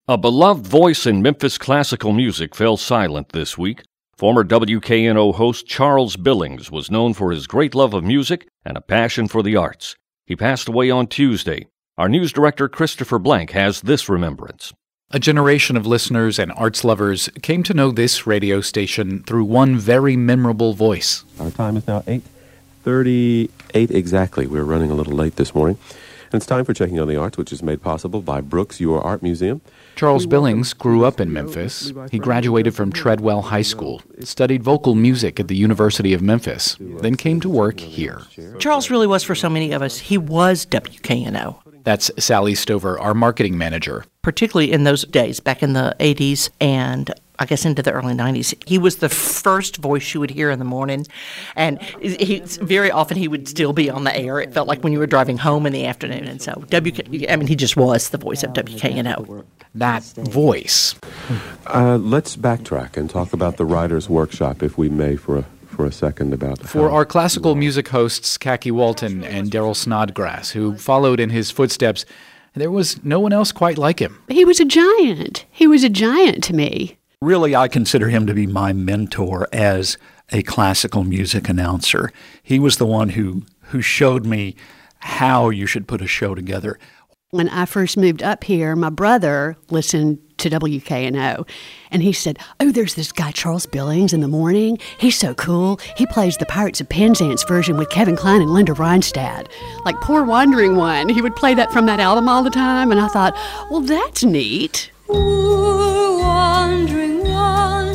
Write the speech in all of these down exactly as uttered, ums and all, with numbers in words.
A beloved voice in Memphis classical music fell silent this week. Former W K N O host Charles Billings was known for his great love of music and a passion for the arts. He passed away on Tuesday. Our news director, Christopher Blank, has this remembrance. A generation of listeners and arts lovers came to know this radio station through one very memorable voice. Our time is now eight thirty-eight exactly. We're running a little late this morning. And it's time for Checking on the Arts, which is made possible by Brooks, Your Art Museum. Charles Billings grew up in Memphis. He graduated from Treadwell High School, studied vocal music at the University of Memphis, then came to work here. Charles really was, for so many of us, he was W K N O. That's Sally Stover, our marketing manager. Particularly in those days, back in the eighties and I guess into the early nineties. He was the first voice you would hear in the morning, and he, very often he would still be on the air. It felt like when you were driving home in the afternoon, and so W K, I mean, he just was the voice of W K N O. That voice. Uh, let's backtrack and talk about the Writers' Workshop, if we may, for a, for a second about... For our classical music hosts, Khaki Walton and Daryl Snodgrass, who followed in his footsteps, there was no one else quite like him. He was a giant. He was a giant to me. Really, I consider him to be my mentor as a classical music announcer. He was the one who, who showed me how you should put a show together. When I first moved up here, my brother listened to W K N O, and he said, oh, there's this guy Charles Billings in the morning. He's so cool. He plays the Pirates of Penzance version with Kevin Kline and Linda Ronstadt. Like Poor Wandering One. He would play that from that album all the time, and I thought, well, that's neat. Poor wandering one,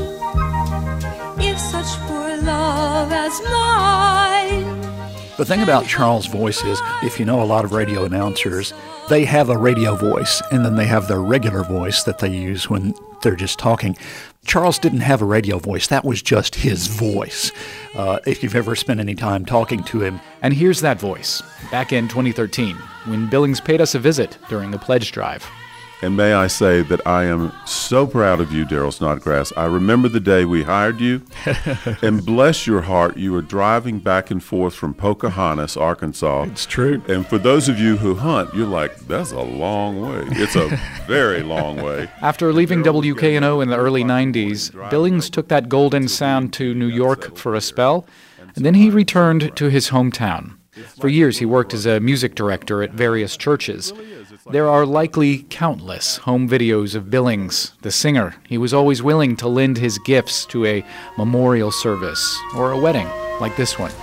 if such poor love as mine. The thing about Charles' voice is, if you know a lot of radio announcers, they have a radio voice, and then they have their regular voice that they use when they're just talking. Charles didn't have a radio voice. That was just his voice. Uh, if you've ever spent any time talking to him. And here's that voice, back in twenty thirteen, when Billings paid us a visit during the pledge drive. And may I say that I am so proud of you, Daryl Snodgrass. I remember the day we hired you, and bless your heart, you were driving back and forth from Pocahontas, Arkansas. It's true. And for those of you who hunt, you're like, that's a long way. It's a very long way. After leaving W K N O in the early nineties, Billings took that golden sound to New York for a spell, and then he returned to his hometown. For years, he worked as a music director at various churches. There are likely countless home videos of Billings, the singer. He was always willing to lend his gifts to a memorial service or a wedding like this one.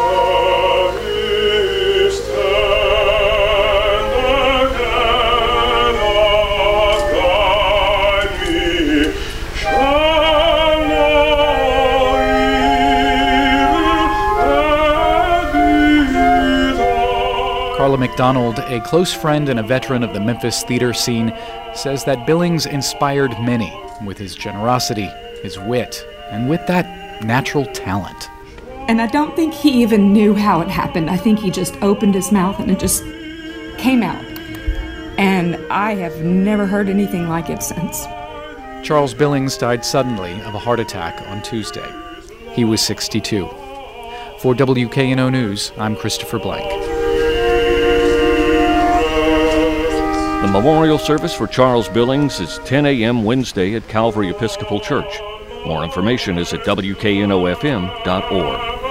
Carla McDonald, a close friend and a veteran of the Memphis theater scene, says that Billings inspired many with his generosity, his wit, and with that natural talent. And I don't think he even knew how it happened. I think he just opened his mouth and it just came out. And I have never heard anything like it since. Charles Billings died suddenly of a heart attack on Tuesday. He was sixty-two. For W K N O News, I'm Christopher Blank. The memorial service for Charles Billings is ten a.m. Wednesday at Calvary Episcopal Church. More information is at W K N O F M dot org.